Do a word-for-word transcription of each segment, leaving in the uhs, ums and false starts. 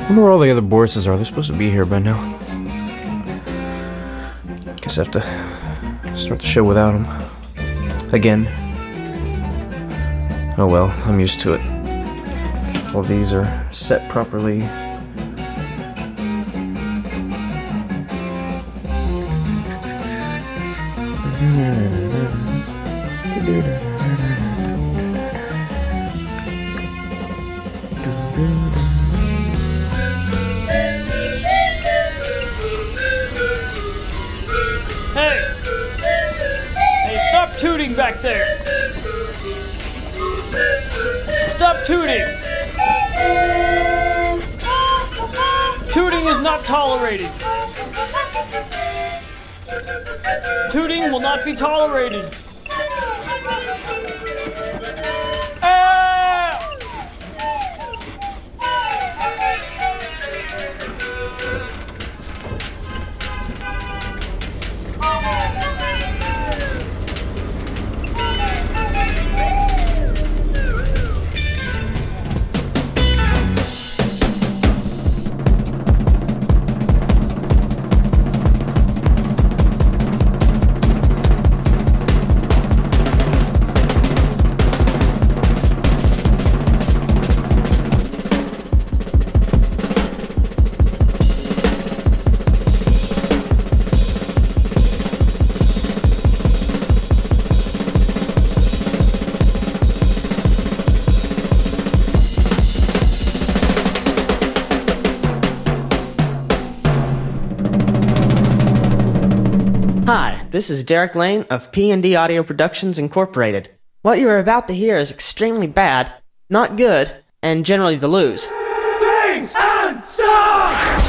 wonder where all the other Borises are. They're supposed to be here by now. Guess I have to start the show without them. Again. Oh well, I'm used to it. All these are set properly. Hey! Hey, stop tooting back there! Stop tooting! Tooting is not tolerated. Tooting will not be tolerated. Ah! Hi, this is Derek Lane of P and D Audio Productions Incorporated. What you are about to hear is extremely bad, not good, and generally the lose. Things and Songs!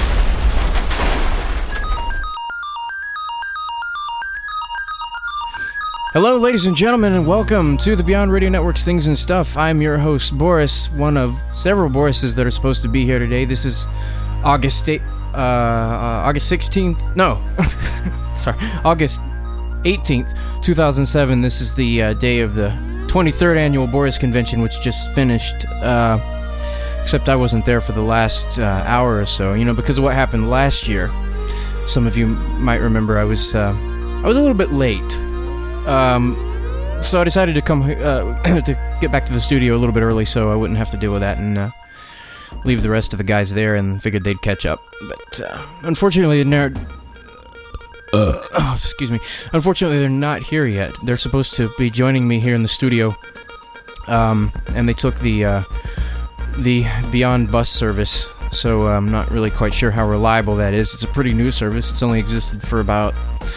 Hello, ladies and gentlemen, and welcome to the Beyond Radio Network's Things and Stuff. I'm your host, Boris, one of several Borises that are supposed to be here today. This is August eighth, uh, uh, August sixteenth, no, sorry, August eighteenth, two thousand seven. This is the uh, day of the twenty-third Annual Boris Convention, which just finished, uh, except I wasn't there for the last uh, hour or so, you know, because of what happened last year. Some of you might remember I was, uh, I was a little bit late. Um, so I decided to come, uh, to get back to the studio a little bit early so I wouldn't have to deal with that and, uh, leave the rest of the guys there and figured they'd catch up. But, uh, unfortunately, they're not, uh, oh, excuse me. Unfortunately, they're not here yet. They're supposed to be joining me here in the studio, um, and they took the, uh, the Beyond bus service, so I'm not really quite sure how reliable that is. It's a pretty new service. It's only existed for about...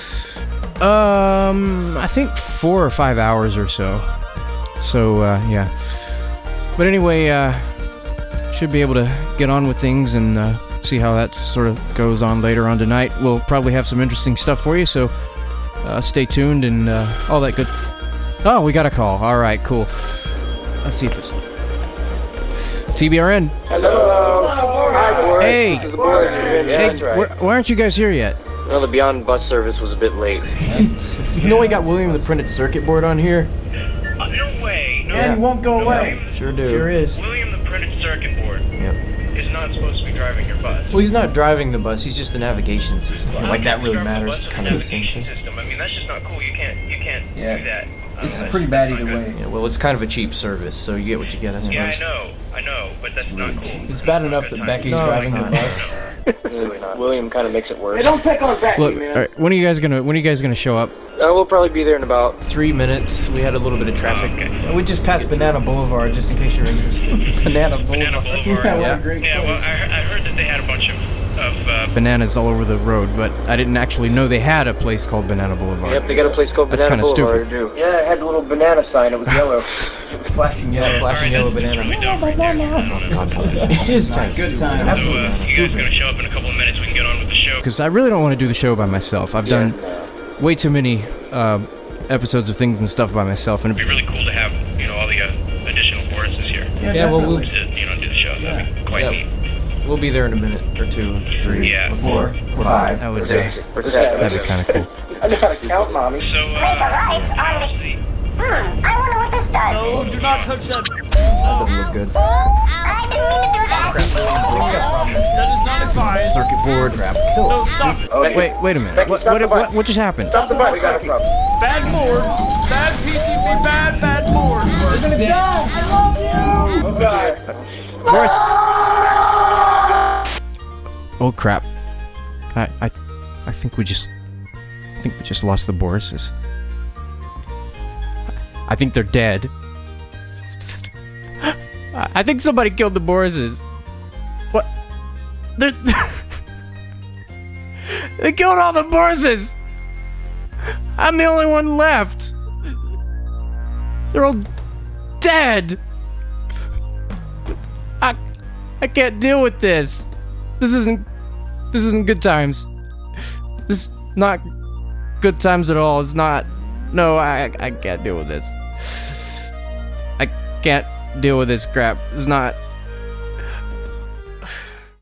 Um, I think four or five hours or so. So, uh, yeah. But anyway, uh, should be able to get on with things and, uh, see how that sort of goes on later on tonight. We'll probably have some interesting stuff for you, so, uh, stay tuned and, uh, all that good... Oh, we got a call. Alright, cool. Let's see if it's... T B R N. Hello. Hi, Boris. Hey. This is the Boris. Yeah, Hey, that's right. why, why aren't you guys here yet? Well, the Beyond bus service was a bit late. You know we got William the printed circuit board on here? Uh, no way. No. Yeah. He won't go away. Sure do. Sure is. William, the printed circuit board, Yep. is not supposed to be driving your bus. Well, he's not driving the bus, he's just the navigation system. Well, Like, that really drive matters. bus It's with kind of the same navigation thing. System. I mean, that's just not cool. You can't, you can't Yeah. do that. It's Uh, pretty bad not either good. way. Yeah, well, it's kind of a cheap service, so you get what you get, I suppose. Yeah, I know. I know, but that's not cool. It's bad enough that Becky's No, driving it's the not. bus. Really not. William kind of makes it worse. Hey, don't pick on Becky, Look, man. all right, when are you guys gonna when are you guys gonna show up? Uh, we'll probably be there in about... Three minutes, we had a little bit of traffic. Okay. We just passed Banana Boulevard, just in case you're interested. Banana Boulevard. Banana Boulevard. Yeah, what Yeah. a great Yeah, well, place. I, he- I heard that they had a bunch of, of uh, Bananas all over the road, but I didn't actually know they had a place called Banana Boulevard. Yep, they got a place called That's Banana kinda Boulevard. stupid. Do. Yeah, it had a little banana sign. It was yellow. Flashing yellow, Yeah, flashing yellow Probably banana. dumb right there. I don't know. It is kind of Good stupid. time. So, uh, Absolutely you guys are stupid. going to show up in a couple of minutes. We can get on with the show. Because I really don't want to do the show by myself. I've done way too many uh, episodes of things and stuff by myself, and It'd be really cool to have, you know, all the uh, additional Borises here. Yeah, well, we'll, To, you know, do the show. That'd be quite Yeah. neat. we'll be there in a minute or two, three, Yeah. or four. Four, five. that would uh, Where's that? that'd be kind of cool. I know how to count, Mommy. So, Wait, the uh, lights on the... see. Hmm, I wonder what this does. No, do not touch that. That doesn't look good. That is not advised. Circuit board. Crap. Kill No, us. stop. Okay. Wait, wait a minute. Becky, What, stop what, the what, bus. what just happened? Stop the bus. We got a problem. Bad Lord. Bad P C B. Bad, bad Lord. Oh, God. Boris. Oh crap. I, I, I think we just, I think we just lost the Borises. I think they're dead. I I think somebody killed the Borises. What? There's... They killed all the Borises! I'm the only one left! They're all dead! I... I can't deal with this. This isn't... This isn't good times. This is not good times at all. It's not... No, I, I can't deal with this. I can't deal with this crap. It's not...